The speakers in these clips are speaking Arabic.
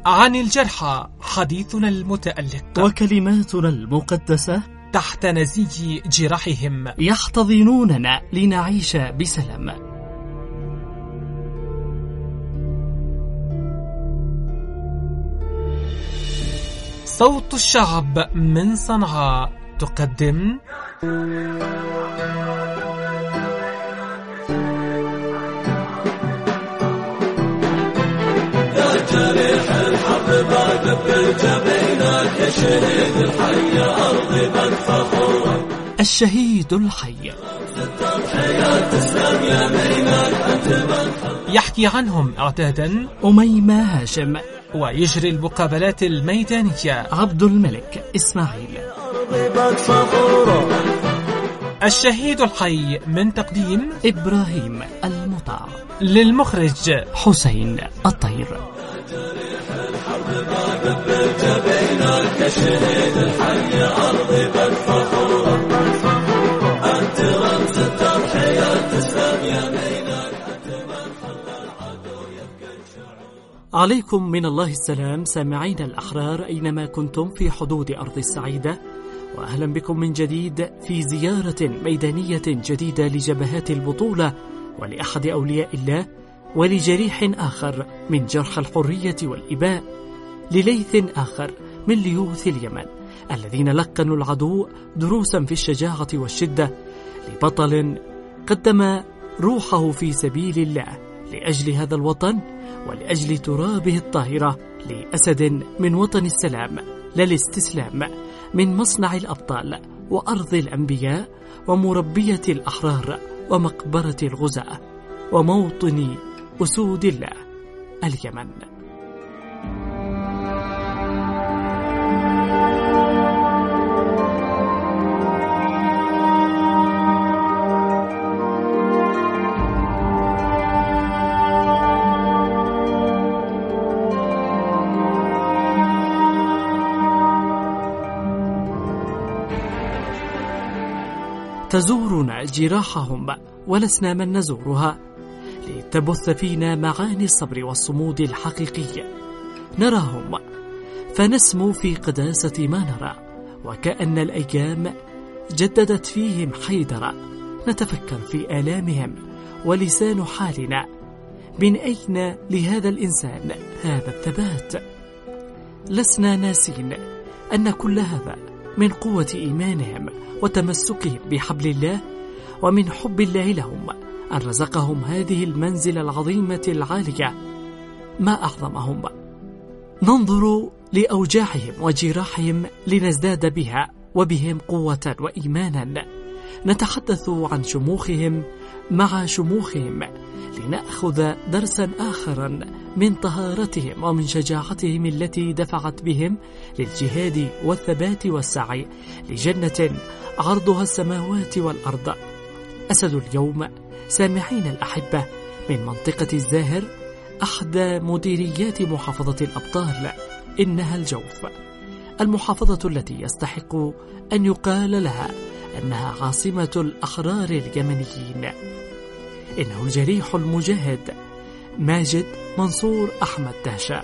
عن الجرحى حديثنا المتألق وكلماتنا المقدسة تحت نزيج جراحهم يحتضنوننا لنعيش بسلام. صوت الشعب من صنعاء تقدم جريح الحرب باقب بالجبينات يا شهيد الحي أرضي بك فخورا. الشهيد الحي يحكي عنهم اعتادا أميمة هاشم، ويجري المقابلات الميدانية عبد الملك إسماعيل. الشهيد الحي من تقديم إبراهيم المطاع، للمخرج حسين الطير. عليكم من الله السلام سامعين الأحرار أينما كنتم في حدود أرض السعيدة، وأهلا بكم من جديد في زيارة ميدانية جديدة لجبهات البطولة ولأحد أولياء الله ولجريح آخر من جرح الحرية والإباء، لليث آخر من ليوث اليمن الذين لقنوا العدو دروسا في الشجاعة والشدة، لبطل قدم روحه في سبيل الله لأجل هذا الوطن ولأجل ترابه الطاهرة، لأسد من وطن السلام لا الاستسلام، من مصنع الأبطال وأرض الأنبياء ومربية الأحرار ومقبرة الغزاة وموطن أسود الله اليمن. تزورنا جراحهم ولسنا من نزورها، لتبث فينا معاني الصبر والصمود الحقيقي. نراهم فنسمو في قداسة ما نرى، وكأن الأيام جددت فيهم حيدرا. نتفكر في آلامهم ولسان حالنا، من أين لهذا الإنسان هذا الثبات؟ لسنا ناسين أن كل هذا من قوة إيمانهم وتمسكهم بحبل الله، ومن حب الله لهم أن رزقهم هذه المنزلة العظيمة العالية. ما أعظمهم. ننظر لأوجاعهم وجراحهم لنزداد بها وبهم قوة وإيمانا. نتحدث عن شموخهم مع شموخهم لنأخذ درسا آخرا من طهارتهم ومن شجاعتهم التي دفعت بهم للجهاد والثبات والسعي لجنة عرضها السماوات والأرض. أسد اليوم سامعين الأحبة من منطقة الزاهر، أحدى مديريات محافظة الأبطال، إنها الجوف، المحافظة التي يستحق أن يقال لها أنها عاصمة الأحرار اليمنيين. إنه الجريح المجاهد ماجد منصور أحمد دهشة،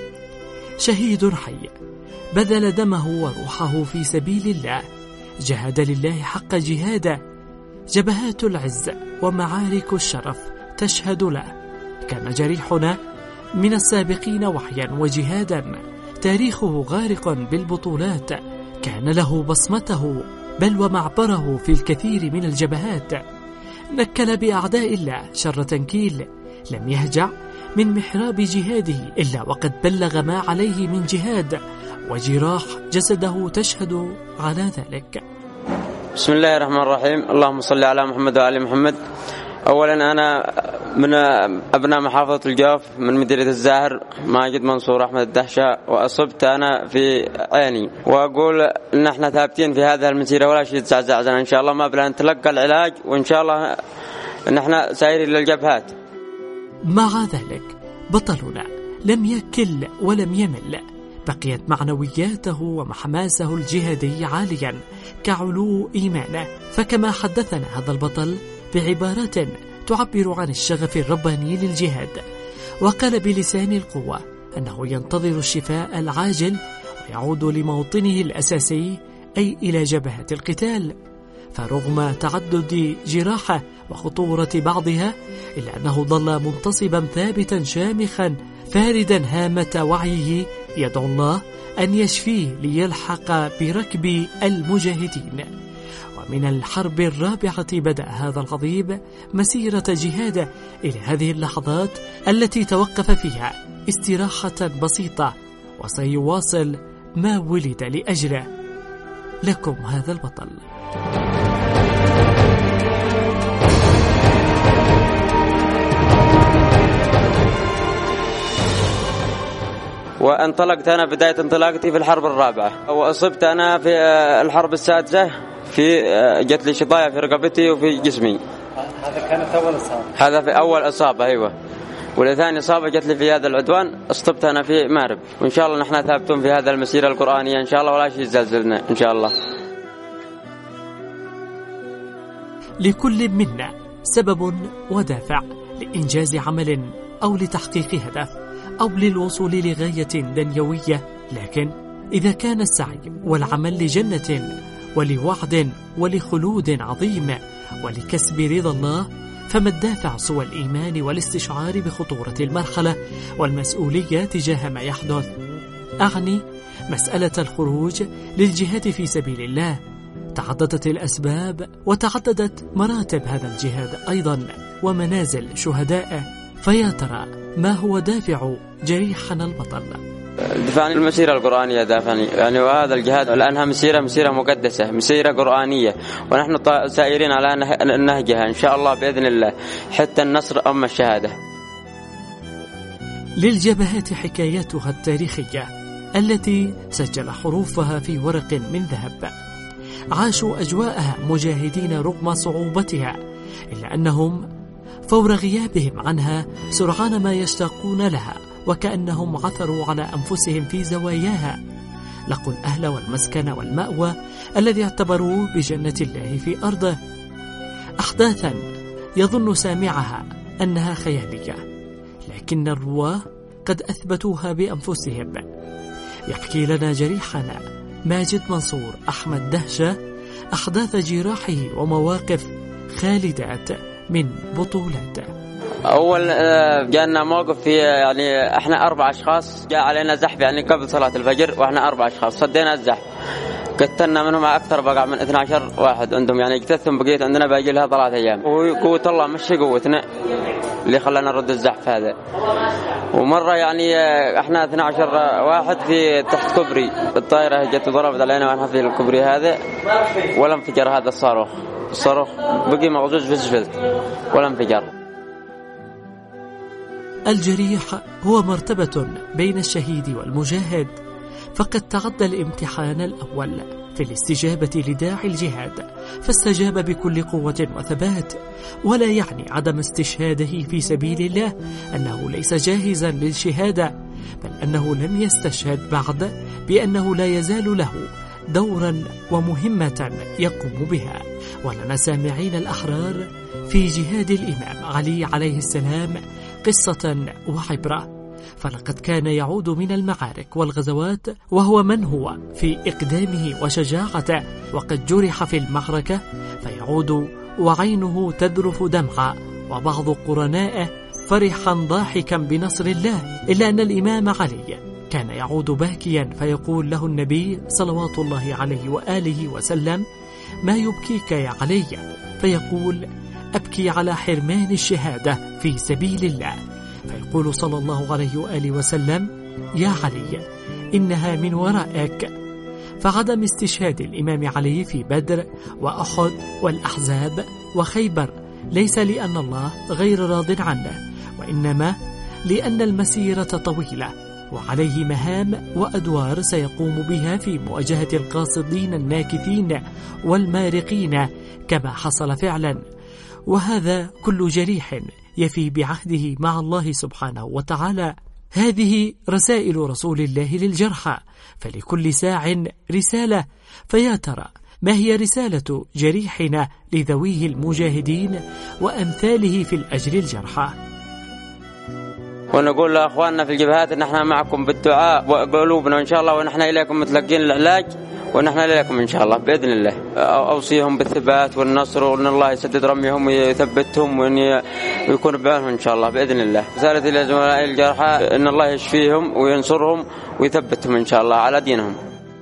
شهيد حي بذل دمه وروحه في سبيل الله، جهاد لله حق جهاده. جبهات العز ومعارك الشرف تشهد له. كان جريحنا من السابقين وحيا وجهادا، تاريخه غارق بالبطولات، كان له بصمته بل ومعبره في الكثير من الجبهات. نكل بأعداء الله شر تنكيل، لم يهجع من محراب جهاده إلا وقد بلغ ما عليه من جهاد، وجراح جسده تشهد على ذلك. بسم الله الرحمن الرحيم. اللهم صل على محمد وآل محمد. أولا أنا من أبناء محافظة الجوف من مديرية الزاهر، ماجد منصور أحمد الدهشة، وأصبت أنا في عيني، وأقول إن احنا ثابتين في هذه المسيرة ولا شيء يتزعزعنا إن شاء الله، ما بلا نتلقى العلاج، وإن شاء الله إن احنا سايرين للجبهات. مع ذلك بطلنا لم يكل ولم يمل، بقيت معنوياته وحماسه الجهادي عاليا كعلو إيمانه. فكما حدثنا هذا البطل بعبارات تعبر عن الشغف الرباني للجهاد، وقال بلسان القوة أنه ينتظر الشفاء العاجل ويعود لموطنه الأساسي، أي إلى جبهة القتال. فرغم تعدد جراحه وخطورة بعضها، إلا أنه ظل منتصبا ثابتا شامخا فاردا هامة وعيه، يدعو الله أن يشفيه ليلحق بركب المجاهدين. ومن الحرب الرابعة بدأ هذا الغضيب مسيرة جهاده إلى هذه اللحظات التي توقف فيها استراحة بسيطة، وسيواصل ما ولد لأجله. لكم هذا البطل. وانطلقت أنا بداية انطلاقتي في الحرب الرابعة، وأصبت أنا في الحرب السادسة، في جت لي شظايا في رقبتي وفي جسمي. هذا كانت أول إصابة؟ هذا في أول إصابة، أيوة. والثاني إصابة جت لي في هذا العدوان، أصبت أنا في مارب. وإن شاء الله نحن ثابتون في هذا المسيرة القرآنية إن شاء الله، ولا شيء يزلزلنا إن شاء الله. لكل منا سبب ودافع لإنجاز عمل أو لتحقيق هدف أو للوصول لغاية دنيوية، لكن إذا كان السعي والعمل لجنة ولوعد ولخلود عظيم ولكسب رضا الله، فما الدافع سوى الإيمان والاستشعار بخطورة المرحلة والمسؤولية تجاه ما يحدث؟ أعني مسألة الخروج للجهاد في سبيل الله. تعددت الأسباب وتعددت مراتب هذا الجهاد أيضا ومنازل شهدائه، فيا ترى ما هو دافع جريحنا البطل؟ دفعني المسيرة القرآنية دافعني، يعني وهذا الجهاد لأنها مسيرة مقدسة، مسيرة قرآنية، ونحن سائرين على نهجها إن شاء الله بإذن الله حتى النصر أم الشهادة. للجبهات حكاياتها التاريخية التي سجل حروفها في ورق من ذهب. عاشوا أجواءها مجاهدين رغم صعوبتها، إلا أنهم فور غيابهم عنها سرعان ما يشتاقون لها، وكأنهم عثروا على أنفسهم في زواياها، لقوا الأهل والمسكن والمأوى الذي اعتبروه بجنة الله في أرضه. أحداثا يظن سامعها أنها خيالية، لكن الرواه قد أثبتوها بأنفسهم. يحكي لنا جريحنا ماجد منصور أحمد دهشة أحداث جراحه ومواقف خالدات من بطولاته. أول جاءنا موقف في يعني إحنا 4 أشخاص، جاء علينا زحف يعني قبل صلاة الفجر، وإحنا 4 أشخاص صدينا الزحف، قتلنا منهم أكثر بقى من 12 واحد عندهم، يعني قتلتهم بقيت عندنا باقي لها 3 أيام. وقوة الله مشي قوتنا اللي خلانا نرد الزحف هذا. ومرة يعني إحنا 12 واحد في تحت كوبري، الطائرة جت وضربت علينا وإحنا في الكوبري هذا، ولا انفجر هذا الصاروخ بقي مغزوز في الزفلت ولا انفجر. الجريح هو مرتبة بين الشهيد والمجاهد، فقد تعدى الامتحان الأول في الاستجابة لداعي الجهاد، فاستجاب بكل قوة وثبات، ولا يعني عدم استشهاده في سبيل الله أنه ليس جاهزا للشهادة، بل أنه لم يستشهد بعد، بأنه لا يزال له دورا ومهمة يقوم بها. ولنا سامعين الأحرار في جهاد الإمام علي عليه السلام قصة وعبرة، فلقد كان يعود من المعارك والغزوات وهو من هو في إقدامه وشجاعته، وقد جرح في المعركة فيعود وعينه تذرف دمعا، وبعض قرنائه فرحا ضاحكا بنصر الله، إلا أن الإمام علي كان يعود باكيا فيقول له النبي صلوات الله عليه وآله وسلم: ما يبكيك يا علي؟ فيقول: أبكي على حرمان الشهادة في سبيل الله. فيقول صلى الله عليه وآله وسلم: يا علي إنها من ورائك. فعدم استشهاد الإمام علي في بدر وأحد والأحزاب وخيبر ليس لأن الله غير راض عنه، وإنما لأن المسيرة طويلة وعليه مهام وأدوار سيقوم بها في مواجهة القاصدين الناكثين والمارقين كما حصل فعلا. وهذا كل جريح يفي بعهده مع الله سبحانه وتعالى. هذه رسائل رسول الله للجرحى، فلكل ساع رسالة، فيا ترى ما هي رسالة جريحنا لذويه المجاهدين وأمثاله في الأجر الجرحى؟ ونقول لأخواننا في الجبهات إن احنا معكم بالدعاء وقلوبنا إن شاء الله، ونحن إليكم متلقين العلاج، ونحن إليكم إن شاء الله بإذن الله. أوصيهم بالثبات والنصر، وأن الله يسدد رميهم ويثبتهم وأن يكون بعونهم إن شاء الله بإذن الله. رسالتي إلى زملائي الجرحى إن الله يشفيهم وينصرهم ويثبتهم إن شاء الله على دينهم.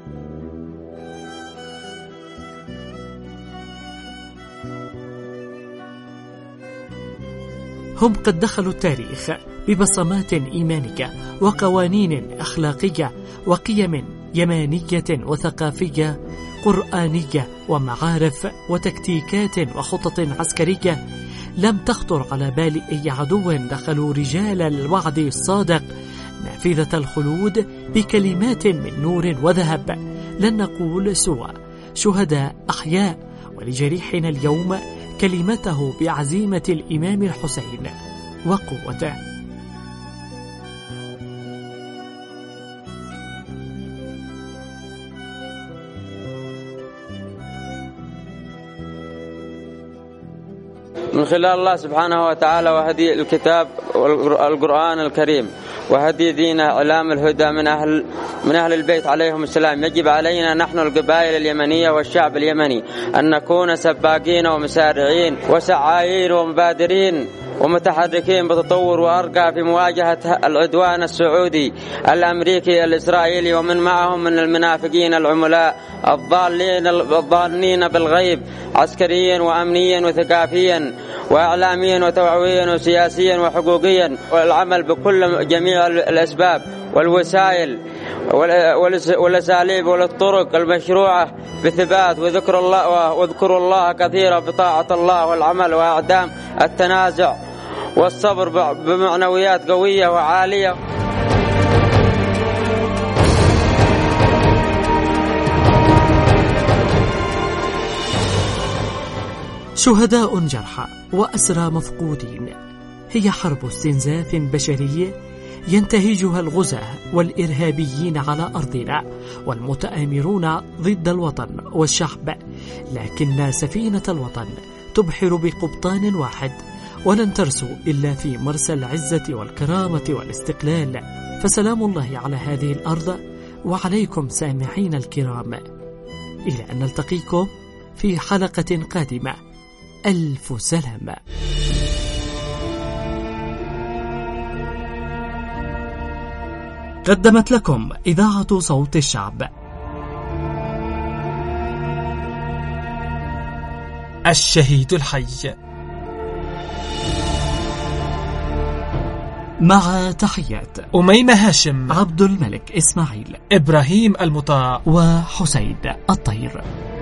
هم قد دخلوا التاريخ ببصمات إيمانية وقوانين أخلاقية وقيم يمانية وثقافية قرآنية ومعارف وتكتيكات وخطط عسكرية لم تخطر على بال أي عدو. دخلوا رجال الوعد الصادق نافذة الخلود بكلمات من نور وذهب، لن نقول سوى شهداء أحياء، ولجريحنا اليوم كلمته بعزيمة الإمام الحسين وقوته. من خلال الله سبحانه وتعالى وهدي الكتاب والقرآن الكريم وهدي دين إعلام الهدى من أهل البيت عليهم السلام، يجب علينا نحن القبائل اليمنية والشعب اليمني أن نكون سباقين ومسارعين وسعايين ومبادرين ومتحركين بتطور وأرقى في مواجهة العدوان السعودي الأمريكي الإسرائيلي ومن معهم من المنافقين العملاء الضالين بالغيب عسكريا وأمنيا وثقافيا وإعلاميا وتوعويا وسياسيا وحقوقيا، والعمل بكل جميع الأسباب والوسائل والأساليب والطرق المشروعة بثبات واذكروا الله كثيرا بطاعة الله والعمل وأعدام التنازع والصبر بمعنويات قوية وعالية. شهداء جرحى وأسرى مفقودين هي حرب استنزاف بشري ينتهجها الغزاة والإرهابيين على أرضنا والمتآمرون ضد الوطن والشعب، لكن سفينة الوطن تبحر بقبطان واحد ولن ترسو إلا في مرسى العزة والكرامة والاستقلال. فسلام الله على هذه الأرض وعليكم سامعين الكرام، إلى أن نلتقيكم في حلقة قادمة. ألف سلامة. قدمت لكم إذاعة صوت الشعب الشهيد الحي، مع تحيات أميمة هاشم، عبد الملك إسماعيل، إبراهيم المطاع وحسين الطير.